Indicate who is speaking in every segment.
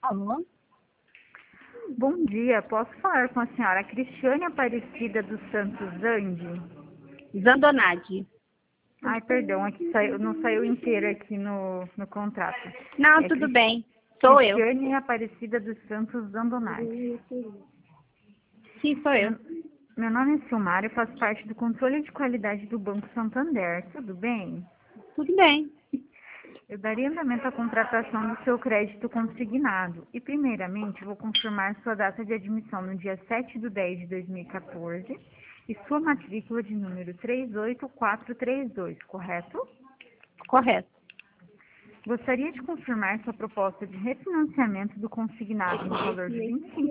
Speaker 1: Alô?
Speaker 2: Bom dia, posso falar com a senhora Cristiane Aparecida dos Santos Zandi?
Speaker 1: Zandonade.
Speaker 2: Ai, perdão, aqui não saiu inteiro aqui no contrato.
Speaker 1: Não,
Speaker 2: É
Speaker 1: tudo bem. Sou eu.
Speaker 2: Cristiane Aparecida dos Santos Zandonade.
Speaker 1: Sim, sou eu.
Speaker 2: Meu nome é Silmara e faço parte do controle de qualidade do Banco Santander. Tudo bem?
Speaker 1: Tudo bem.
Speaker 2: Eu daria andamento à contratação do seu crédito consignado. E, primeiramente, vou confirmar sua data de admissão no dia 7/10/2014 e sua matrícula de número 38432, correto?
Speaker 1: Correto.
Speaker 2: Gostaria de confirmar sua proposta de refinanciamento do consignado no valor de R$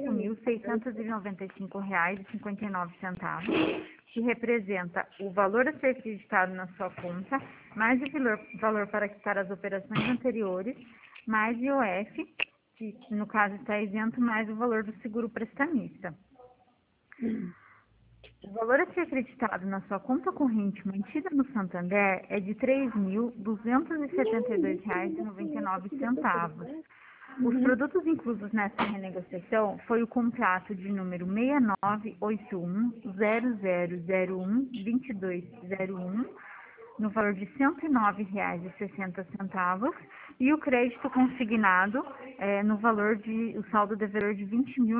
Speaker 2: 25.695,59, que representa o valor a ser acreditado na sua conta, mais o valor para quitar as operações anteriores, mais IOF, que no caso está isento, mais o valor do seguro prestamista. O valor a ser acreditado na sua conta corrente mantida no Santander é de R$ 3.272,99. Os produtos inclusos nessa renegociação foi o contrato de número 698100012201, no valor de R$ 109,60, e o crédito consignado no valor o saldo devedor de R$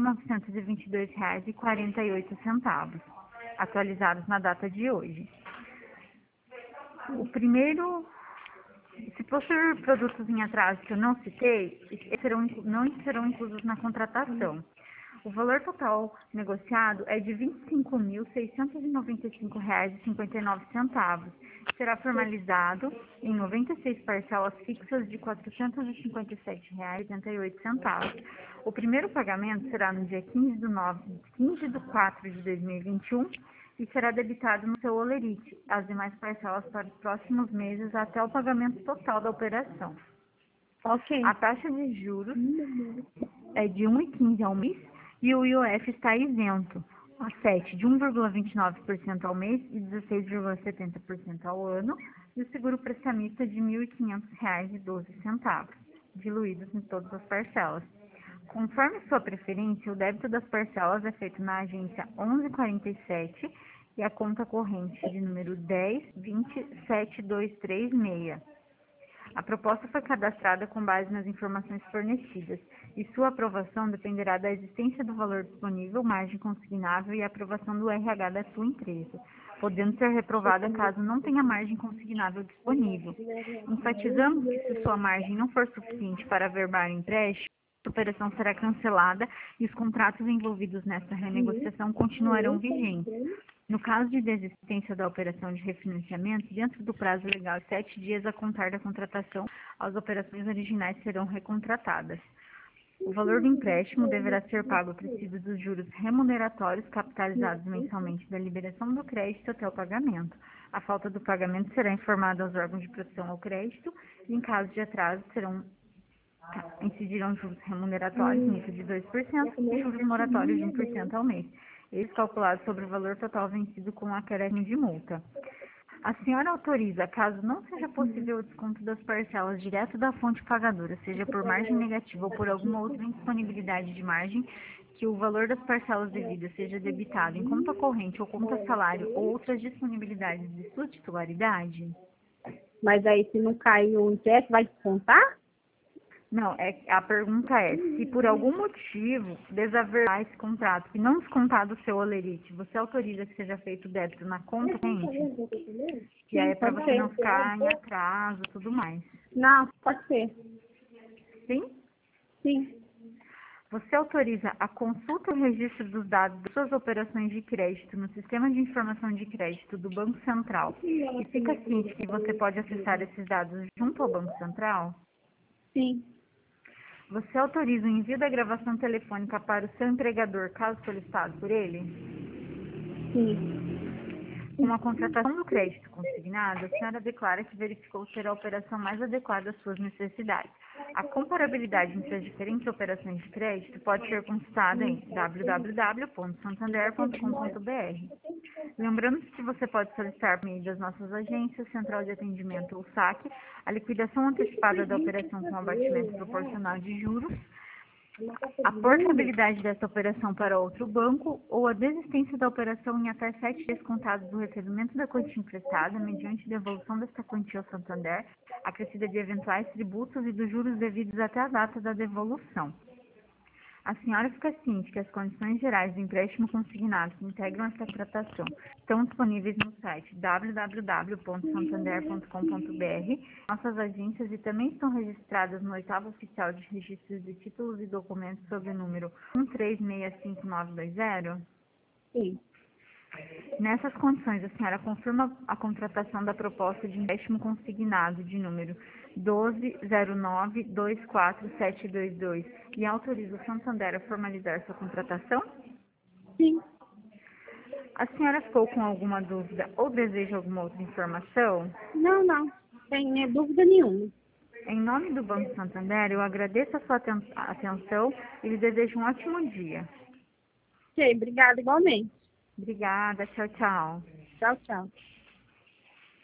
Speaker 2: 20.922,48, atualizados na data de hoje. O primeiro, se possuir produtos em atraso que eu não citei, não serão inclusos na contratação. O valor total negociado é de R$ 25.695,59. Será formalizado em 96 parcelas fixas de R$ 457,88. O primeiro pagamento será no dia 15/4/2021 e será debitado no seu Olerite, as demais parcelas para os próximos meses até o pagamento total da operação.
Speaker 1: Ok.
Speaker 2: A taxa de juros é de 1,15 ao mês e o IOF está isento. A 7 de 1,29% ao mês e 16,70% ao ano, e o seguro prestamista de R$ 1.500,12, diluídos em todas as parcelas. Conforme sua preferência, o débito das parcelas é feito na agência 1147 e a conta corrente de número 10.27236. A proposta foi cadastrada com base nas informações fornecidas e sua aprovação dependerá da existência do valor disponível, margem consignável e aprovação do RH da sua empresa, podendo ser reprovada caso não tenha margem consignável disponível. Enfatizamos que se sua margem não for suficiente para averbar o empréstimo, a operação será cancelada e os contratos envolvidos nessa renegociação continuarão vigentes. No caso de desistência da operação de refinanciamento, dentro do prazo legal de 7 dias a contar da contratação, as operações originais serão recontratadas. O valor do empréstimo deverá ser pago acrescido dos juros remuneratórios capitalizados mensalmente da liberação do crédito até o pagamento. A falta do pagamento será informada aos órgãos de proteção ao crédito e, em caso de atraso, incidirão juros remuneratórios nível de 2% e juros moratórios de 1% ao mês, eles calculados sobre o valor total vencido com acréscimo de multa. A senhora autoriza, caso não seja possível o desconto das parcelas direto da fonte pagadora, seja por margem negativa ou por alguma outra indisponibilidade de margem, que o valor das parcelas devidas seja debitado em conta corrente ou conta salário ou outras disponibilidades de sua titularidade?
Speaker 1: Mas aí, se não cair o empréstimo, vai descontar?
Speaker 2: Não, a pergunta é, se por algum motivo desaverbar esse contrato e não descontar do seu Olerite, você autoriza que seja feito débito na conta corrente? E aí é para você não ficar em atraso e tudo mais.
Speaker 1: Não, pode ser.
Speaker 2: Sim?
Speaker 1: Sim.
Speaker 2: Você autoriza a consulta e o registro dos dados das suas operações de crédito no Sistema de Informação de Crédito do Banco Central e fica ciente que você pode acessar esses dados junto ao Banco Central?
Speaker 1: Sim.
Speaker 2: Você autoriza o envio da gravação telefônica para o seu empregador, caso solicitado por ele?
Speaker 1: Sim.
Speaker 2: Com a contratação do crédito consignado, a senhora declara que verificou ser a operação mais adequada às suas necessidades. A comparabilidade entre as diferentes operações de crédito pode ser consultada em www.santander.com.br. Lembrando que você pode solicitar por meio das nossas agências, Central de Atendimento ou SAC, a liquidação antecipada da operação com abatimento proporcional de juros, a portabilidade dessa operação para outro banco ou a desistência da operação em até 7 dias contados do recebimento da quantia emprestada, mediante devolução desta quantia ao Santander, acrescida de eventuais tributos e dos juros devidos até a data da devolução. A senhora fica ciente que as condições gerais do empréstimo consignado que integram essa tratação estão disponíveis no site www.santander.com.br, nossas agências, e também estão registradas no 8º Oficial de Registros de Títulos e Documentos sob o número 1365920?
Speaker 1: Sim.
Speaker 2: Nessas condições, a senhora confirma a contratação da proposta de empréstimo consignado de número 1209247222 e autoriza o Santander a formalizar sua contratação?
Speaker 1: Sim.
Speaker 2: A senhora ficou com alguma dúvida ou deseja alguma outra informação?
Speaker 1: Não. Sem dúvida nenhuma.
Speaker 2: Em nome do Banco Santander, eu agradeço a sua atenção e lhe desejo um ótimo dia.
Speaker 1: Ok, obrigada igualmente.
Speaker 2: Obrigada, tchau, tchau.
Speaker 1: Tchau, tchau.